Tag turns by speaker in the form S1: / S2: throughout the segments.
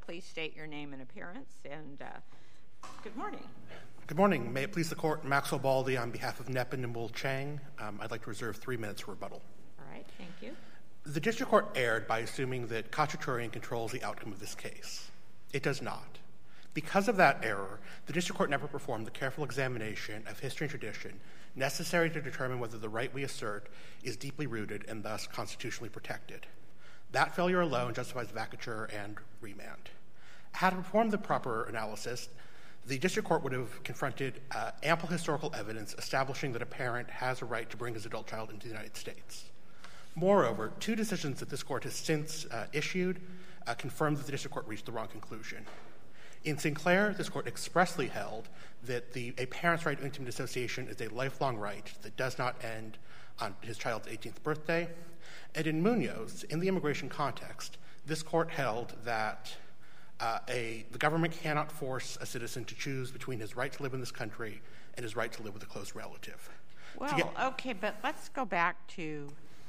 S1: Please state your name and appearance, and good morning.
S2: Good morning. May it please the Court, Maxwell Baldy on behalf of Nep and Nimble Chang. I'd like to reserve 3 minutes for rebuttal.
S1: All right, thank you.
S2: The District Court erred by assuming that Khachaturian controls the outcome of this case. It does not. Because of that error, the District Court never performed the careful examination of history and tradition necessary to determine whether the right we assert is deeply rooted and thus constitutionally protected. That failure alone justifies vacatur and remand. Had it performed the proper analysis, the District Court would have confronted ample historical evidence establishing that a parent has a right to bring his adult child into the United States. Moreover, 2 decisions that this Court has since issued confirmed that the District Court reached the wrong conclusion. In Sinclair, this Court expressly held that a parent's right to intimate association is a lifelong right that does not end on his child's 18th birthday. And in Munoz, in the immigration context, this Court held that the government cannot force a citizen to choose between his right to live in this country and his right to live with a close relative.
S1: Well, okay, but let's go back to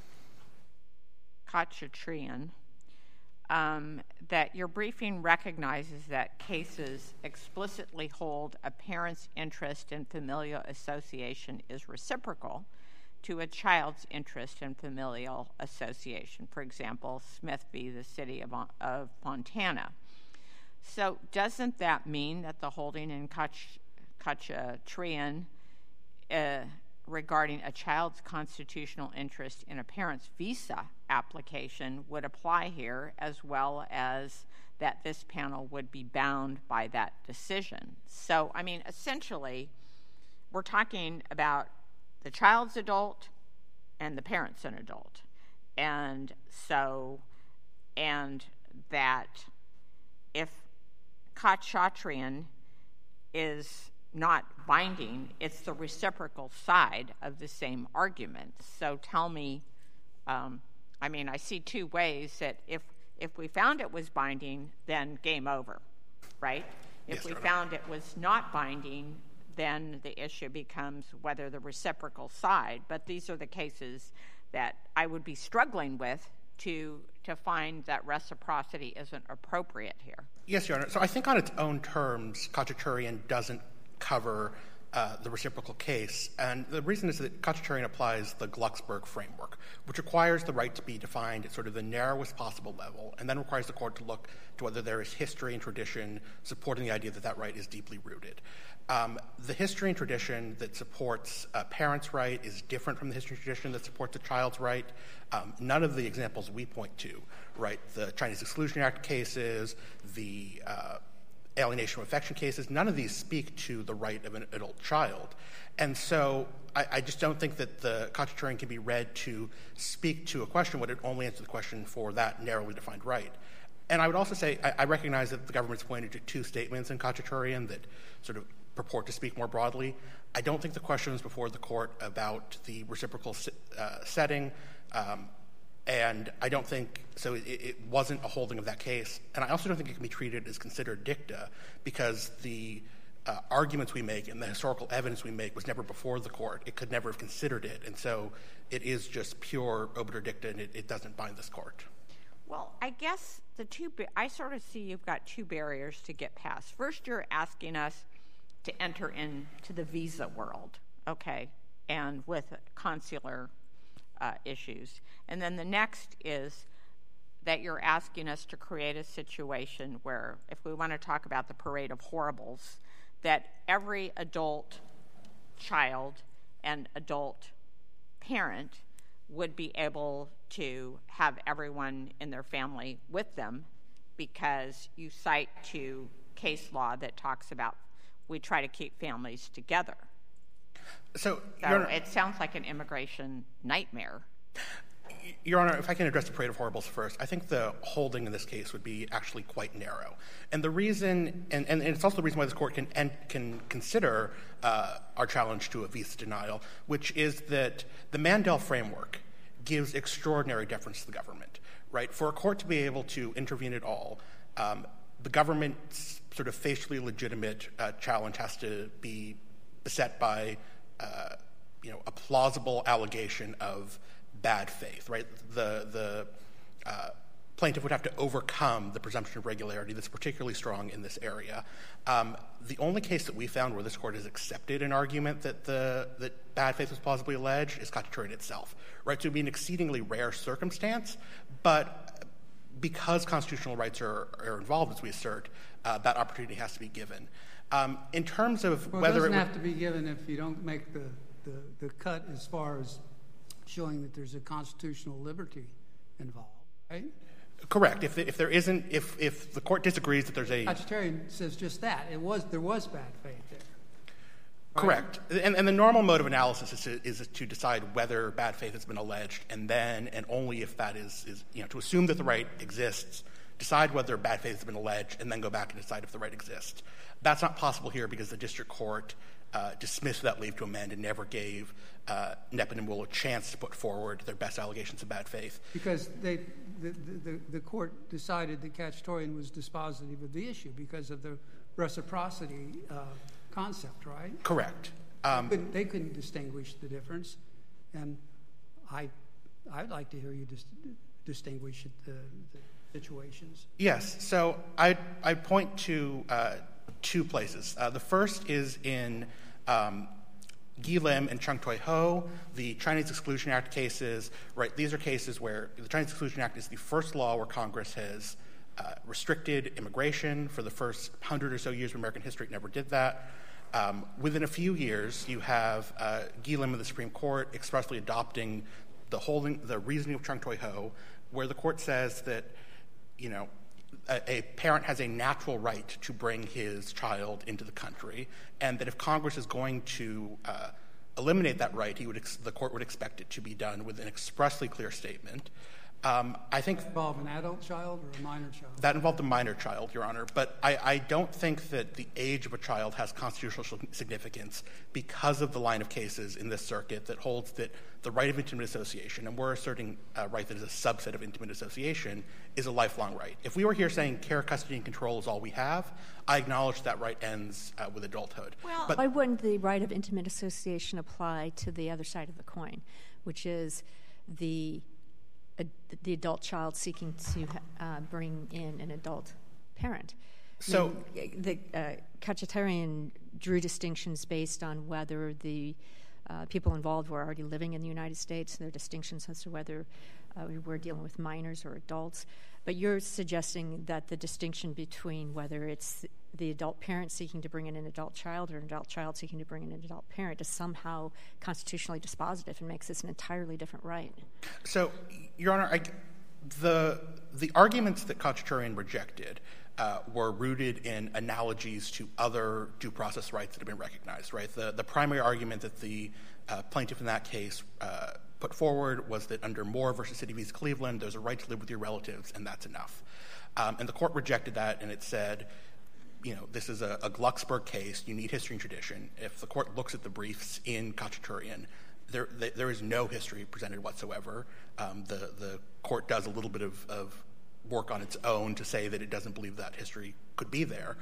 S1: Khachaturian. That your briefing recognizes that cases explicitly hold a parent's interest in familial association is reciprocal to a child's interest in familial association. For example, Smith v. the City of Fontana. So doesn't that mean that the holding in Khachaturian regarding a child's constitutional interest in a parent's visa application would apply here, as well as that this panel would be bound by that decision? So, I mean, essentially, we're talking about the child's adult and the parent's an adult. And so, and that if Khachaturian is not binding, it's the reciprocal side of the same argument. So tell me, I mean, I see 2 ways that if we found it was binding, then game over, right? If we found it was not binding, then the issue becomes whether the reciprocal side. But these are the cases that I would be struggling with to find that reciprocity isn't appropriate here.
S2: Yes, Your Honor. So I think on its own terms, Khachaturian doesn't cover the reciprocal case. And the reason is that Khachaturian applies the Glucksberg framework, which requires the right to be defined at sort of the narrowest possible level, and then requires the Court to look to whether there is history and tradition supporting the idea that that right is deeply rooted. The history and tradition that supports a parent's right is different from the history and tradition that supports a child's right. None of the examples we point to, right, the Chinese Exclusion Act cases, the alienation of affection cases, none of these speak to the right of an adult child. And so I just don't think that the Khachaturian can be read to speak to a question when it only answers the question for that narrowly defined right. And I would also say I recognize that the government's pointed to 2 statements in Khachaturian that sort of purport to speak more broadly. I don't think the questions before the Court about the reciprocal setting, and I don't think so. It wasn't a holding of that case, and I also don't think it can be treated as considered dicta because the arguments we make and the historical evidence we make was never before the Court. It could never have considered it, and so it is just pure obiter dicta, and it doesn't bind this Court.
S1: Well, I guess I sort of see you've got 2 barriers to get past. First, you're asking us to enter into the visa world, okay, and with consular issues. And then the next is that you're asking us to create a situation where, if we want to talk about the parade of horribles, that every adult child and adult parent would be able to have everyone in their family with them because you cite to case law that talks about we try to keep families together. So it sounds like an immigration nightmare.
S2: Your Honor, if I can address the parade of horribles first, I think the holding in this case would be actually quite narrow. And the reason, and it's also the reason why this Court can consider our challenge to a visa denial, which is that the Mandel framework gives extraordinary deference to the government, right? For a court to be able to intervene at all, the government's sort of facially legitimate challenge has to be beset by, a plausible allegation of bad faith, right? The plaintiff would have to overcome the presumption of regularity that's particularly strong in this area. The only case that we found where this court has accepted an argument that bad faith was plausibly alleged is Khachaturian itself, right? So it would be an exceedingly rare circumstance, but because constitutional rights are involved, as we assert, that opportunity has to be given. In terms of whether
S3: it doesn't have to be given if you don't make the cut as far as showing that there's a constitutional liberty involved, right?
S2: Correct. If there isn't, if the court disagrees that there's a
S3: Khachaturian says just that there was bad faith there. Right?
S2: Correct. And the normal mode of analysis is to decide whether bad faith has been alleged, and then and only if that is to assume that the right exists, decide whether bad faith has been alleged, and then go back and decide if the right exists. That's not possible here because the district court dismissed that leave to amend and never gave Nepen and Wool a chance to put forward their best allegations of bad faith.
S3: Because the court decided that Khachaturian was dispositive of the issue because of the reciprocity concept, right?
S2: Correct.
S3: They couldn't distinguish the difference, and I'd like to hear you distinguish the situations.
S2: Yes. So I point to two places. The first is in Ghi Lim and Chung Toi Ho, the Chinese Exclusion Act cases. Right, these are cases where the Chinese Exclusion Act is the first law where Congress has restricted immigration for the first 100 or so years of American history. It never did that. Within a few years, you have Ghi Lim of the Supreme Court expressly adopting the reasoning of Chung Toi Ho, where the court says that a parent has a natural right to bring his child into the country, and that if Congress is going to eliminate that right, the court would expect it to be done with an expressly clear statement. I think
S3: that involved an adult child or a minor child?
S2: That involved a minor child, Your Honor. But I don't think that the age of a child has constitutional significance because of the line of cases in this circuit that holds that the right of intimate association, and we're asserting a right that is a subset of intimate association, is a lifelong right. If we were here saying care, custody, and control is all we have, I acknowledge that right ends with adulthood.
S4: Well, why wouldn't the right of intimate association apply to the other side of the coin, which is the adult child seeking to bring in an adult parent?
S2: So
S4: the Khachaturian drew distinctions based on whether the people involved were already living in the United States. There are distinctions as to whether we were dealing with minors or adults. But you're suggesting that the distinction between whether it's the adult parent seeking to bring in an adult child or an adult child seeking to bring in an adult parent is somehow constitutionally dispositive and makes this an entirely different right.
S2: So, Your Honor, the arguments that Khachaturian rejected were rooted in analogies to other due process rights that have been recognized, right? The primary argument that the plaintiff in that case put forward was that under Moore versus City v. Cleveland, there's a right to live with your relatives, and that's enough. And the court rejected that, and it said, this is a Glucksberg case. You need history and tradition. If the court looks at the briefs in Khachaturian, there is no history presented whatsoever. The court does a little bit of work on its own to say that it doesn't believe that history could be there.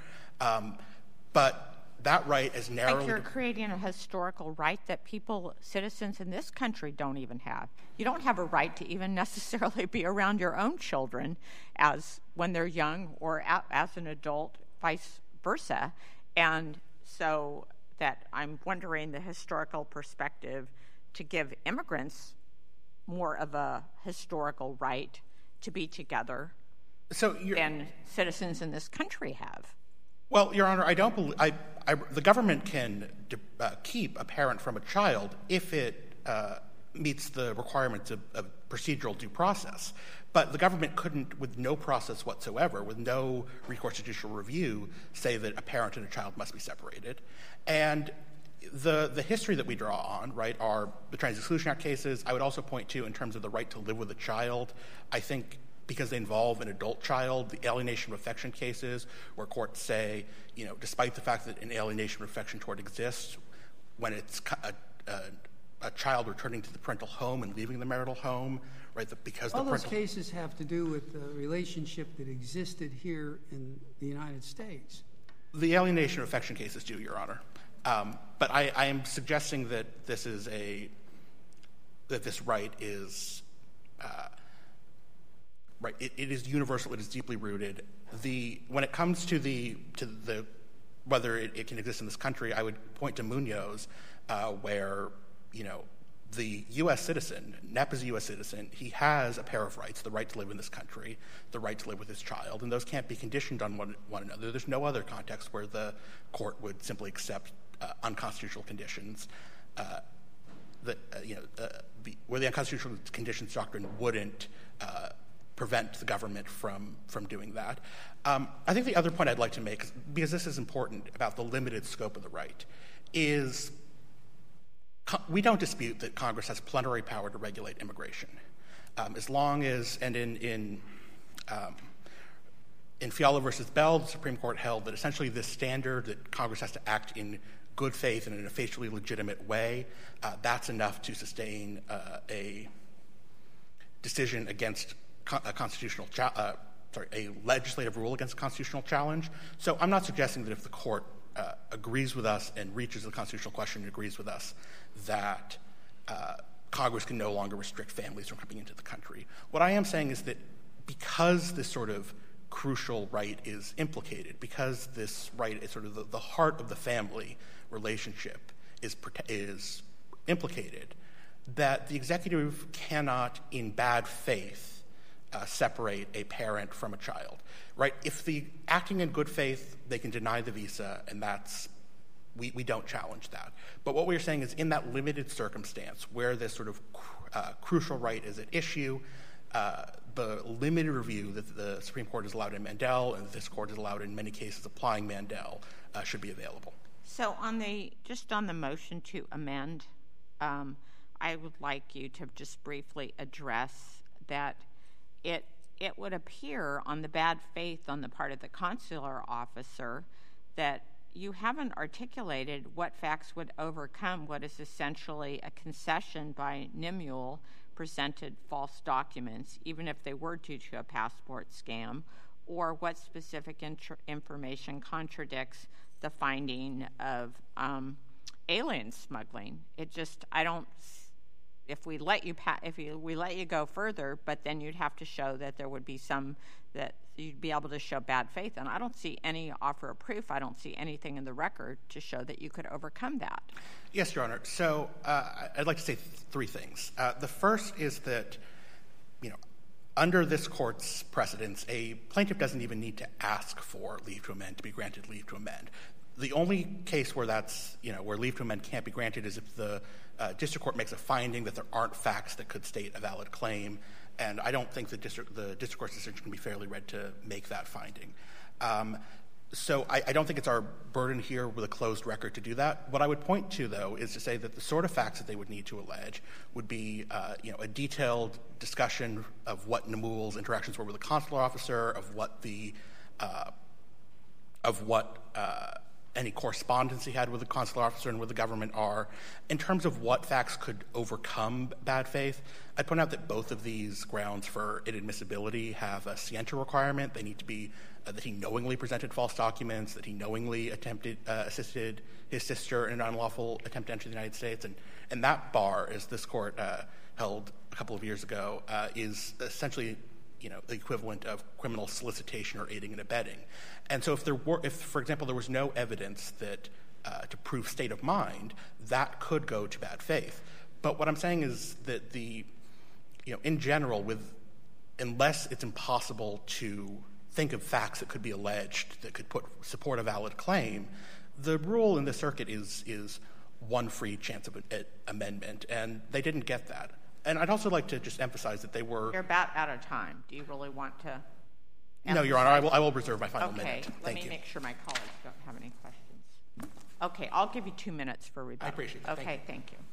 S2: But that right is narrowly...
S1: Like you're creating a historical right that citizens in this country don't even have. You don't have a right to even necessarily be around your own children as when they're young or as an adult, vice versa. And so that I'm wondering the historical perspective to give immigrants more of a historical right to be together than citizens in this country have.
S2: Well, Your Honor, I don't believe the government can keep a parent from a child if it meets the requirements of procedural due process. But the government couldn't, with no process whatsoever, with no recourse to judicial review, say that a parent and a child must be separated. And the history that we draw on, right, are the Chinese Exclusion Act cases. I would also point to, in terms of the right to live with a child, I think because they involve an adult child, the alienation of affection cases, where courts say, despite the fact that an alienation of affection toward exists, when it's a child returning to the parental home and leaving the marital home, right, because
S3: all those cases have to do with the relationship that existed here in the United States.
S2: The alienation of affection cases do, Your Honor. But I am suggesting that this right is right? It is universal. It is deeply rooted. When it comes to the whether it can exist in this country, I would point to Munoz, where the U.S. citizen, Knapp is a U.S. citizen. He has a pair of rights: the right to live in this country, the right to live with his child, and those can't be conditioned on one another. There's no other context where the court would simply accept unconstitutional conditions. Where the unconstitutional conditions doctrine wouldn't prevent the government from doing that. I think the other point I'd like to make, because this is important about the limited scope of the right, is we don't dispute that Congress has plenary power to regulate immigration. As long as, and in Fiala versus Bell, the Supreme Court held that essentially this standard that Congress has to act in good faith and in a facially legitimate way, that's enough to sustain a decision against a legislative rule against a constitutional challenge. So I'm not suggesting that if the court agrees with us and reaches the constitutional question and agrees with us that Congress can no longer restrict families from coming into the country. What I am saying is that because this sort of crucial right is implicated, because this right is sort of the heart of the family relationship is implicated, that the executive cannot, in bad faith, separate a parent from a child, right? If the acting in good faith, they can deny the visa, and we don't challenge that. But what we're saying is in that limited circumstance where this sort of crucial right is at issue, the limited review that the Supreme Court has allowed in Mandel and this court has allowed in many cases applying Mandel should be available.
S1: So on the motion to amend, I would like you to just briefly address that it would appear on the bad faith on the part of the consular officer that you haven't articulated what facts would overcome what is essentially a concession by Nimule presented false documents, even if they were due to a passport scam, or what specific information contradicts the finding of alien smuggling. If we let you go further, but then you'd have to show that there would be that you'd be able to show bad faith, and I don't see any offer of proof. I don't see anything in the record to show that you could overcome that.
S2: Yes, Your Honor. So I'd like to say three things. The first is that, under this court's precedence, a plaintiff doesn't even need to ask for leave to amend to be granted leave to amend. The only case where where leave to amend can't be granted is if the district court makes a finding that there aren't facts that could state a valid claim, and I don't think the district court's decision can be fairly read to make that finding. So I don't think it's our burden here with a closed record to do that. What I would point to, though, is to say that the sort of facts that they would need to allege would be, a detailed discussion of what Nimule's interactions were with the consular officer, of what any correspondence he had with the consular officer and with the government are. In terms of what facts could overcome bad faith, I'd point out that both of these grounds for inadmissibility have a scienter requirement. They need to be that he knowingly presented false documents, that he knowingly assisted his sister in an unlawful attempt to enter the United States. And that bar, as this court held a couple of years ago, is essentially the equivalent of criminal solicitation or aiding and abetting. And so if for example, there was no evidence that to prove state of mind, that could go to bad faith. But what I'm saying is that in general, unless it's impossible to think of facts that could be alleged that could support a valid claim, the rule in the circuit is one free chance of amendment, and they didn't get that. And I'd also like to just emphasize that they were...
S1: You're about out of time. Do you really want to...
S2: No, Your Honor, I will reserve my final minute.
S1: Okay, let me make sure my colleagues don't have any questions. Okay, I'll give you 2 minutes for rebuttal.
S2: I appreciate that.
S1: Okay, thank you.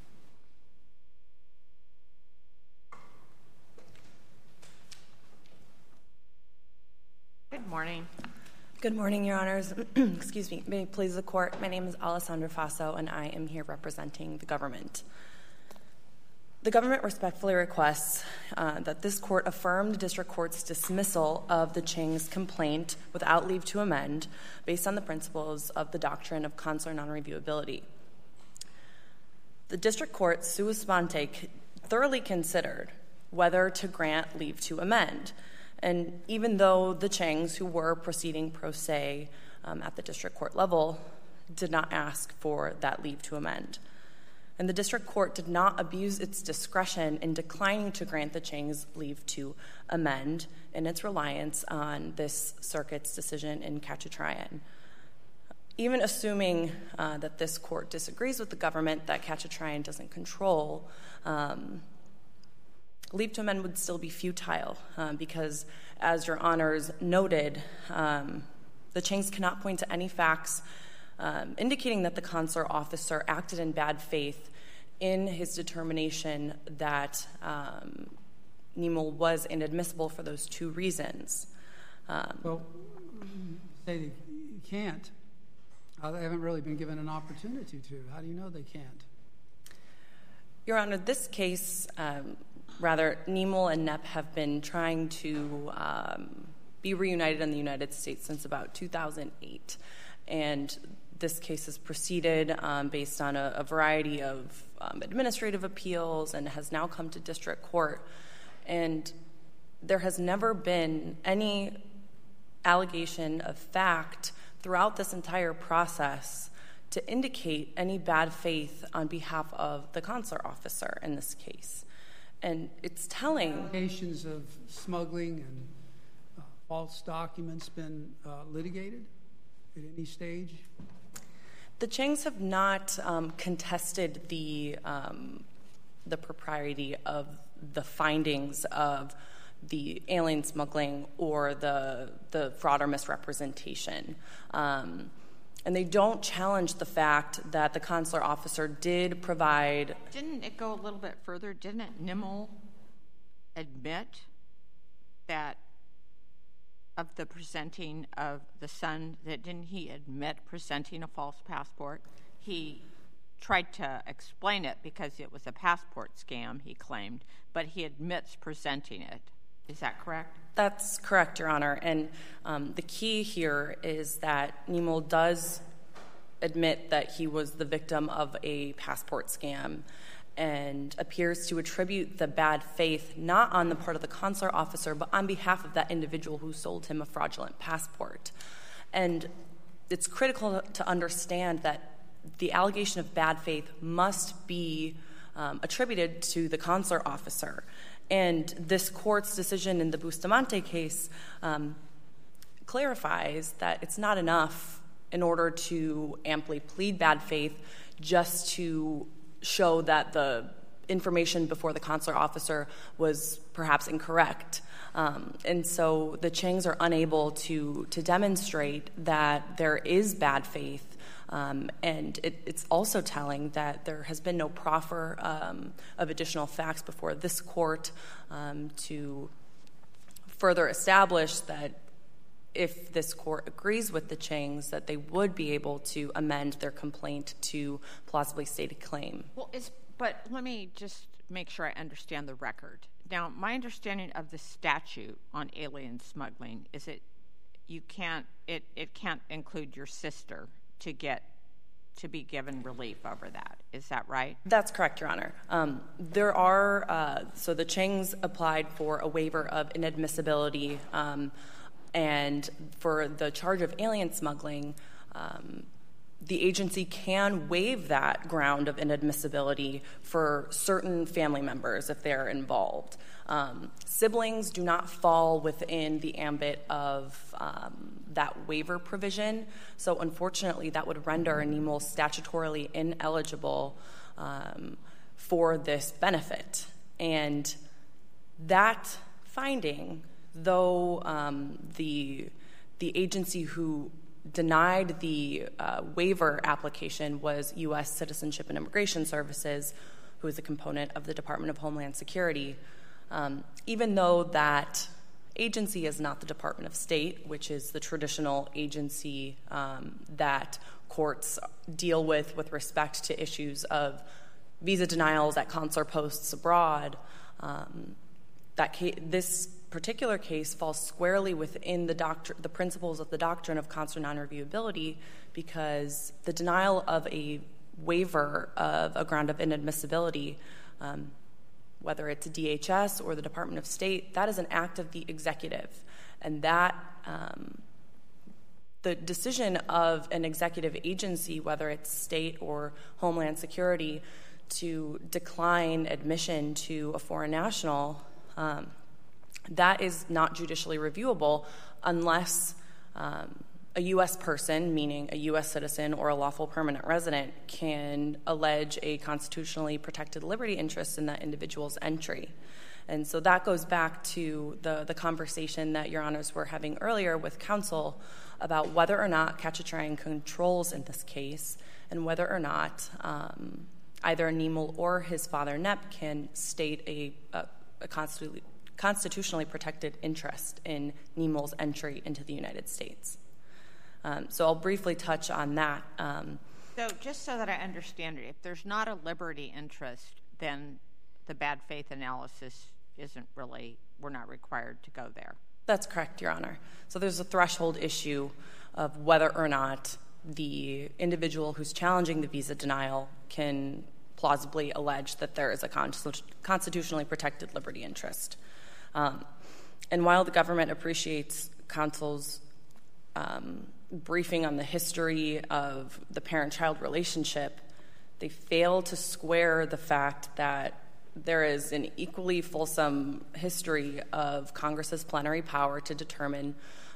S1: Good morning.
S5: Good morning, Your Honors. Excuse me. May it please the Court, my name is Alessandra Faso, and I am here representing the government. The government respectfully requests that this court affirm the district court's dismissal of the Ching's complaint without leave to amend based on the principles of the doctrine of consular non-reviewability. The district court, sua sponte, thoroughly considered whether to grant leave to amend. And even though the Changs, who were proceeding pro se at the district court level, did not ask for that leave to amend. And the district court did not abuse its discretion in declining to grant the Changs leave to amend in its reliance on this circuit's decision in Khatchatryan. Even assuming that this court disagrees with the government that Khatchatryan doesn't control, leave to amend would still be futile because, as Your Honors noted, the Changs cannot point to any facts indicating that the consular officer acted in bad faith in his determination that Nimel was inadmissible for those two reasons.
S3: Well, say they can't. They haven't really been given an opportunity to. How do you know they can't?
S5: Your Honor, this case, Nimel and Knepp have been trying to be reunited in the United States since about 2008. And this case has proceeded based on a variety of administrative appeals and has now come to district court. And there has never been any allegation of fact throughout this entire process to indicate any bad faith on behalf of the consular officer in this case. And it's telling.
S3: Allegations of smuggling and false documents been litigated at any stage?
S5: The Changs have not contested the propriety of the findings of the alien smuggling or the fraud or misrepresentation. And they don't challenge the fact that the consular officer did provide.
S1: Didn't it go a little bit further? Didn't Nimel admit that of the presenting of the son, that didn't he admit presenting a false passport? He tried to explain it because it was a passport scam, he claimed, but he admits presenting it. Is that correct?
S5: That's correct, Your Honor. And the key here is that Nimel does admit that he was the victim of a passport scam and appears to attribute the bad faith not on the part of the consular officer, but on behalf of that individual who sold him a fraudulent passport. And it's critical to understand that the allegation of bad faith must be attributed to the consular officer. And this court's decision in the Bustamante case clarifies that it's not enough in order to amply plead bad faith just to show that the information before the consular officer was perhaps incorrect. And so the Changs are unable to demonstrate that there is bad faith. And it's also telling that there has been no proffer of additional facts before this court to further establish that if this court agrees with the Changs, that they would be able to amend their complaint to plausibly state a claim.
S1: Well, but let me just make sure I understand the record. Now, my understanding of the statute on alien smuggling is it can't include your sister to be given relief over that. Is that right?
S5: That's correct, Your Honor. So the Changs applied for a waiver of inadmissibility, and for the charge of alien smuggling, the agency can waive that ground of inadmissibility for certain family members if they're involved. Siblings do not fall within the ambit of that waiver provision, so unfortunately that would render Nimel statutorily ineligible for this benefit. And that finding, though the agency who denied the waiver application was U.S. Citizenship and Immigration Services, who is a component of the Department of Homeland Security. Even though that agency is not the Department of State, which is the traditional agency that courts deal with respect to issues of visa denials at consular posts abroad, this particular case falls squarely within the principles of the doctrine of consular non-reviewability, because the denial of a waiver of a ground of inadmissibility whether it's DHS or the Department of State, that is an act of the executive. And that the decision of an executive agency, whether it's state or Homeland Security, to decline admission to a foreign national, that is not judicially reviewable unless a U.S. person, meaning a U.S. citizen or a lawful permanent resident, can allege a constitutionally protected liberty interest in that individual's entry. And so that goes back to the conversation that Your Honors were having earlier with counsel about whether or not Khatchaturian controls in this case, and whether or not either Nimel or his father Nep can state a constitutionally protected interest in Nimel's entry into the United States. So I'll briefly touch on that.
S1: So just so that I understand it, if there's not a liberty interest, then the bad faith analysis isn't really, we're not required to go there.
S5: That's correct, Your Honor. So there's a threshold issue of whether or not the individual who's challenging the visa denial can plausibly allege that there is a constitutionally protected liberty interest. And while the government appreciates counsel's briefing on the history of the parent-child relationship, they fail to square the fact that there is an equally fulsome history of Congress's plenary power to determine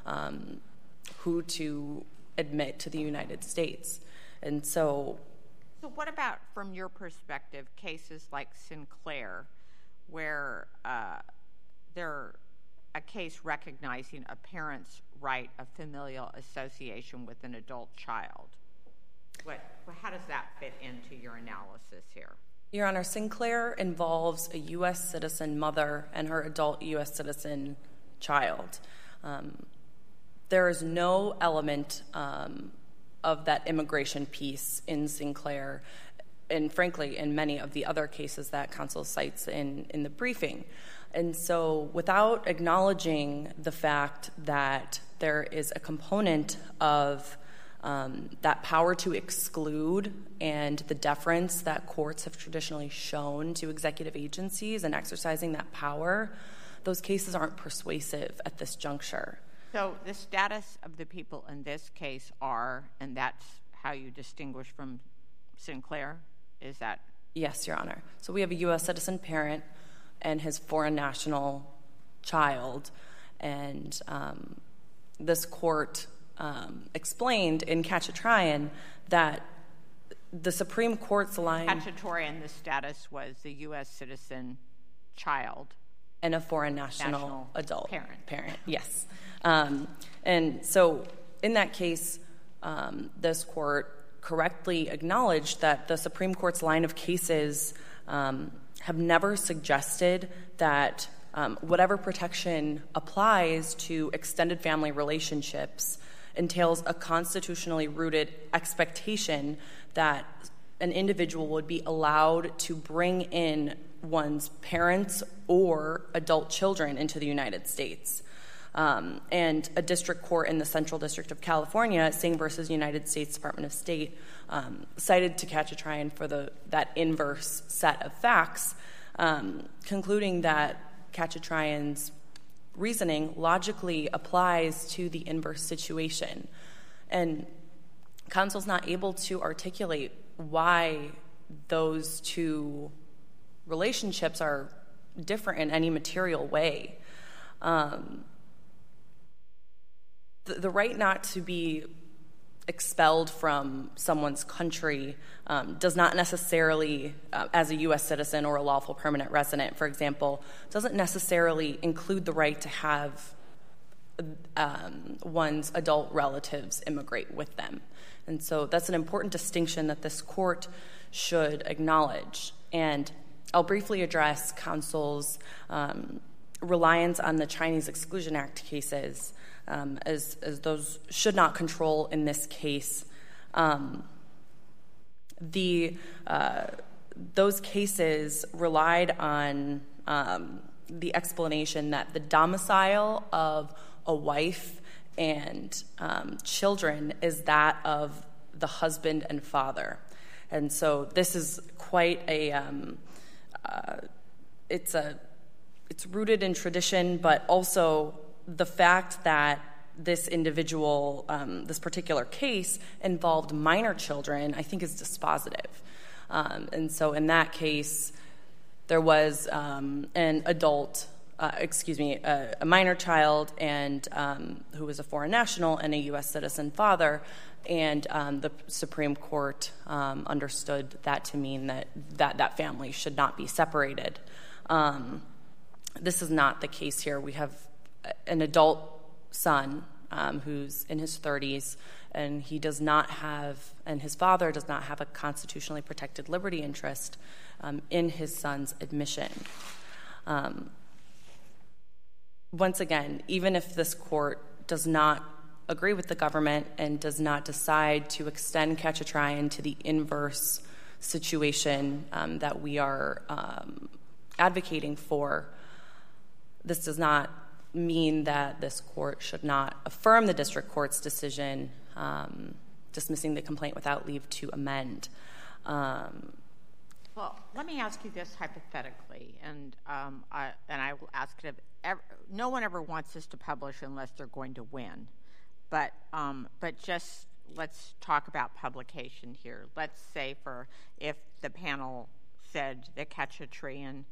S5: who to admit to the United States. And so
S1: what about, from your perspective, cases like Sinclair, where they're a case recognizing a parent's right of familial association with an adult child? How does that fit into your analysis here?
S5: Your Honor, Sinclair involves a U.S. citizen mother and her adult U.S. citizen child. There is no element of that immigration piece in Sinclair, and frankly, in many of the other cases that counsel cites in the briefing. And so without acknowledging the fact that there is a component of that power to exclude and the deference that courts have traditionally shown to executive agencies and exercising that power, those cases aren't persuasive at this juncture.
S1: So the status of the people in this case are, and that's how you distinguish from Sinclair, is that?
S5: Yes, Your Honor. So we have a U.S. citizen parent and his foreign national child, and this court explained in Khatchaturian that the Supreme Court's line...
S1: Khatchaturian, the status was the U.S. citizen child.
S5: And a foreign national adult.
S1: Parent,
S5: yes. And so in that case, this court correctly acknowledged that the Supreme Court's line of cases have never suggested that whatever protection applies to extended family relationships entails a constitutionally rooted expectation that an individual would be allowed to bring in one's parents or adult children into the United States. And a district court in the Central District of California, Singh versus United States Department of State, cited to Khatchaturian for that inverse set of facts, concluding that Khatchaturian's reasoning logically applies to the inverse situation. And counsel's not able to articulate why those two relationships are different in any material way. The right not to be expelled from someone's country does not necessarily, as a U.S. citizen or a lawful permanent resident, for example, doesn't necessarily include the right to have one's adult relatives immigrate with them. And so that's an important distinction that this court should acknowledge. And I'll briefly address counsel's reliance on the Chinese Exclusion Act cases, as those should not control in this case. Those cases relied on the explanation that the domicile of a wife and children is that of the husband and father. And so this is quite it's rooted in tradition, but also the fact that this individual, this particular case involved minor children, I think is dispositive. And so in that case, there was an adult, a minor child and who was a foreign national and a U.S. citizen father, and the Supreme Court understood that to mean that family should not be separated. This is not the case here. We have an adult son who's in his 30s, and he does not have, and his father does not have a constitutionally protected liberty interest in his son's admission. Once again, even if this court does not agree with the government and does not decide to extend Cacciatrian to the inverse situation that we are advocating for, this does not mean that this court should not affirm the district court's decision dismissing the complaint without leave to amend.
S1: Well, let me ask you this hypothetically, and I will ask it. No one ever wants us to publish unless they're going to win, but just let's talk about publication here. Let's say if the panel said that Cacciatrian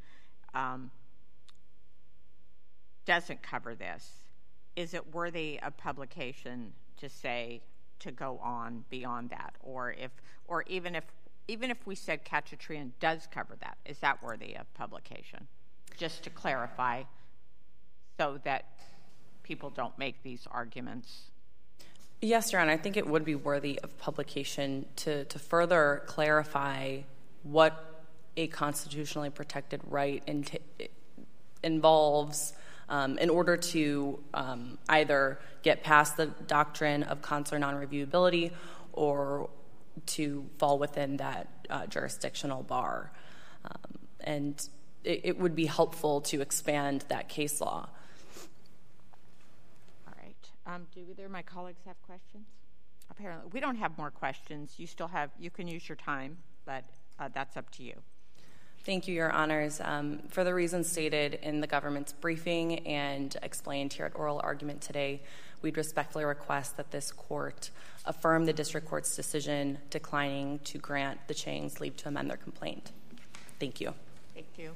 S1: doesn't cover this, is it worthy of publication to go on beyond that, or even if we said Cacciatrian does cover that, is that worthy of publication? Just to clarify, so that people don't make these arguments.
S5: Yes, Your Honor, I think it would be worthy of publication to further clarify what a constitutionally protected right involves in order to either get past the doctrine of consular non-reviewability or to fall within that jurisdictional bar. And it would be helpful to expand that case law.
S1: All right. Do either of my colleagues have questions? Apparently, we don't have more questions. You can use your time, but that's up to you.
S5: Thank you, Your Honors. For the reasons stated in the government's briefing and explained here at oral argument today, we'd respectfully request that this court affirm the district court's decision declining to grant the Changs leave to amend their complaint. Thank you.
S1: Thank you.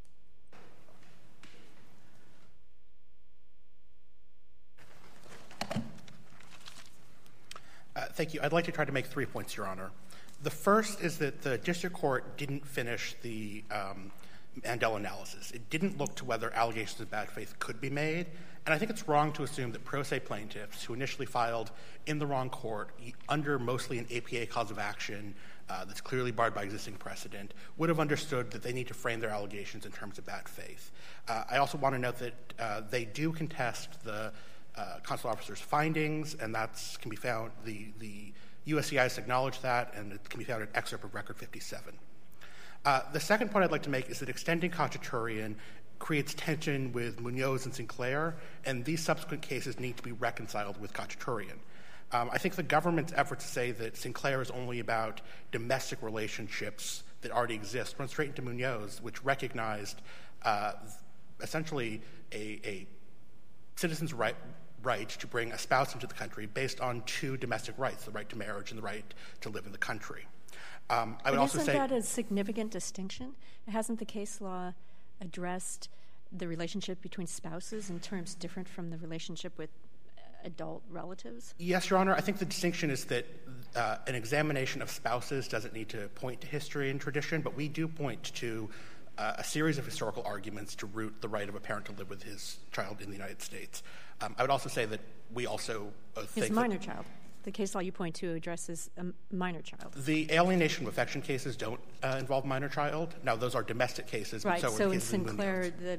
S2: Thank you. I'd like to try to make 3 points, Your Honor. The first is that the district court didn't finish the Mandel analysis. It didn't look to whether allegations of bad faith could be made, and I think it's wrong to assume that pro se plaintiffs who initially filed in the wrong court under mostly an APA cause of action that's clearly barred by existing precedent would have understood that they need to frame their allegations in terms of bad faith. I also want to note that they do contest the consular officer's findings, and that can be found, the USCIS has acknowledged that, and it can be found in excerpt of Record 57. The second point I'd like to make is that extending Cacciatrian creates tension with Munoz and Sinclair, and these subsequent cases need to be reconciled with Cacciatrian. I think the government's effort to say that Sinclair is only about domestic relationships that already exist runs straight into Munoz, which recognized essentially a citizen's right to bring a spouse into the country based on 2 domestic rights, the right to marriage and the right to live in the country. I would also say—
S4: Isn't that a significant distinction? Hasn't the case law addressed the relationship between spouses in terms different from the relationship with adult relatives?
S2: Yes, Your Honor. I think the distinction is that an examination of spouses doesn't need to point to history and tradition, but we do point to a series of historical arguments to root the right of a parent to live with his child in the United States. I would also say that we also think—
S4: His minor child. The case law you point to addresses a minor child.
S2: The alienation of affection cases don't involve minor child. Now, those are domestic cases.
S4: Right,
S2: but
S4: so in Sinclair, the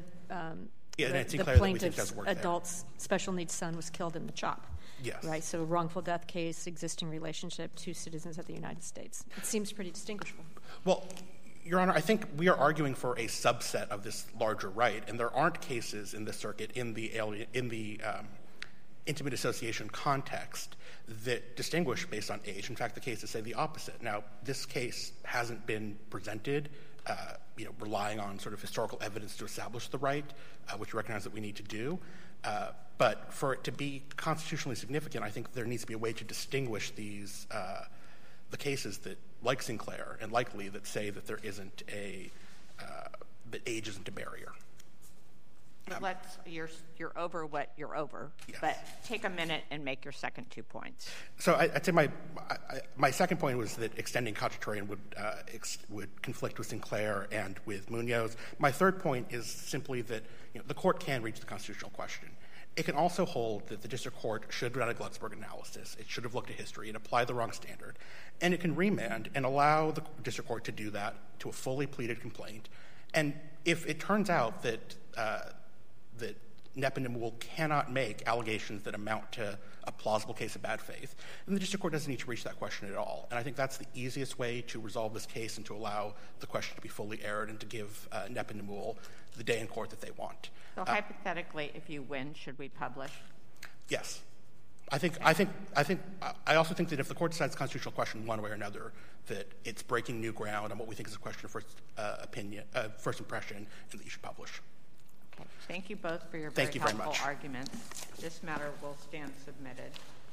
S4: plaintiff's adult special needs son was killed in the chop.
S2: Yes.
S4: Right, so wrongful death case, existing relationship, 2 citizens of the United States. It seems pretty distinguishable.
S2: Well, Your Honor, I think we are arguing for a subset of this larger right, and there aren't cases in the circuit in the intimate association context that distinguish based on age. In fact, the cases say the opposite. Now, this case hasn't been presented relying on sort of historical evidence to establish the right, which we recognize that we need to do. But for it to be constitutionally significant, I think there needs to be a way to distinguish these the cases that, like Sinclair and like Lee, that say that there isn't that age isn't a barrier.
S1: You're over what you're over,
S2: yes.
S1: But take a minute and make your second 2 points.
S2: So I'd say my second point was that extending Khachaturian would conflict with Sinclair and with Munoz. My third point is simply that the court can reach the constitutional question. It can also hold that the district court should run a Glucksberg analysis. It should have looked at history and applied the wrong standard. And it can remand and allow the district court to do that to a fully pleaded complaint. And if it turns out that Knepp and Nimoul cannot make allegations that amount to a plausible case of bad faith, then the district court doesn't need to reach that question at all. And I think that's the easiest way to resolve this case and to allow the question to be fully aired and to give Knepp and Nimoul the day in court that they want.
S1: So hypothetically, if you win, should we publish?
S2: Yes. I also think that if the court decides the constitutional question one way or another, that it's breaking new ground on what we think is a question of first impression, and that you should publish.
S1: Okay. Thank you both for your very helpful arguments. This matter will stand submitted.